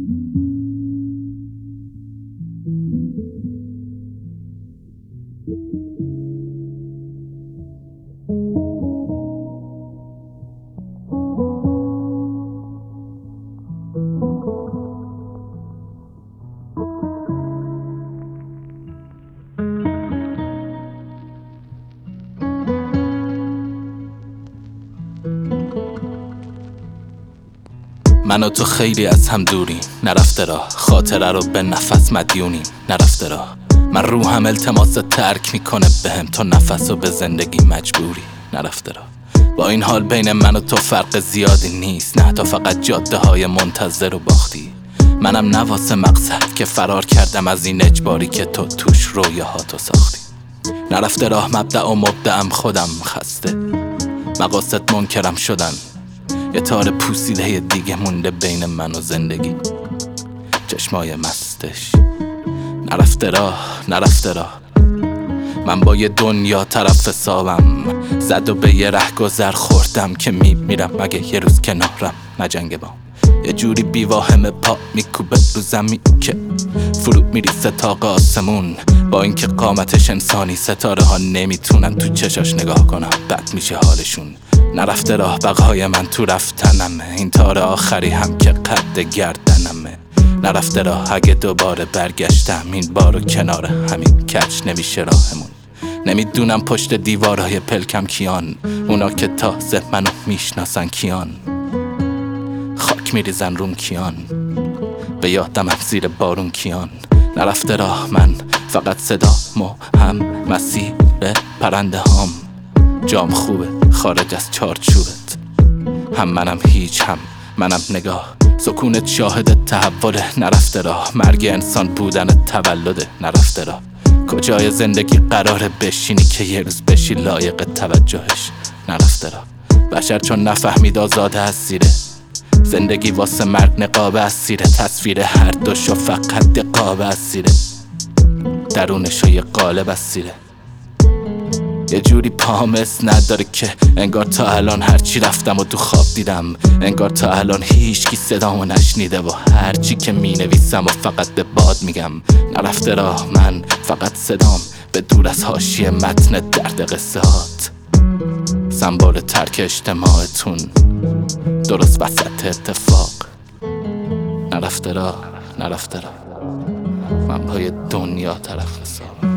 من و تو خیلی از هم دوریم، نرفته راه خاطره رو به نفس مدیونیم. نرفته راه من روحم التماس ترک میکنه بهم، تو نفس و به زندگی مجبوری. نرفته راه با این حال بین من و تو فرق زیادی نیست، نه تا فقط جاده های منتظر و باختی. منم نواسه مقصد که فرار کردم از این اجباری که تو توش رویاهاتو ساختی. نرفته راه مبدأ و مبدأم خودم خسته، مقاصد منکرم شدن، یه تار پوسیده دیگه مونده بین من و زندگی. چشمای مستش نرفته راه، نرفته راه من با یه دنیا طرف حسابم، زد و به یه رهگذر خوردم که میمیرم مگه یه روز کنارم نجنگه بام. یه جوری بیواهم پا میکوبه رو زمین که فرو میریسه تا آسمون، با اینکه قامتش انسانی ستاره ها نمیتونن تو چشاش نگاه کنم، بد میشه حالشون. نرفته راه بقای من تو رفتنمه، این تار آخری هم که قد گردنمه. نرفته راه اگه دوباره برگشتم این بارو کنار همین کج نمیشه راهمون. نمیدونم پشت دیوارهای پلکم کیان، اونا که تازه منو میشناسن کیان، خاک میریزن روم کیان، به یادم هم زیر بارون کیان. نرفته راه من فقط صدام و هم مسیر پرنده هام، جام خوبه خارج از چارچوبت، هم منم هیچ هم منم نگاه، سکونت شاهد تحول. نرفته راه مرگ انسان بودن تولده. نرفته راه کجای زندگی قراره بشینی که یه روز بشی لایق توجهش. نرفته راه بشر چون نفهمید آزاده از زیره، زندگی واسه مرگ نقاب اسیره، تصویر هر دوشو فقط دقاب اسیره، درونشو یه قالب اسیره. یه جوری پامس نداره که انگار تا الان هرچی رفتم و تو خواب دیدم، انگار تا الان هیچکی صدامو نشنیده و هرچی که مینویسم و فقط به باد میگم. نرفته راه من فقط صدام به دور از حاشیه متن درد قصه هات، سمبل ترک اجتماعتون درست وسط اتفاق. نرفته راه، نرفته راه من پای دنیا طرف حساب.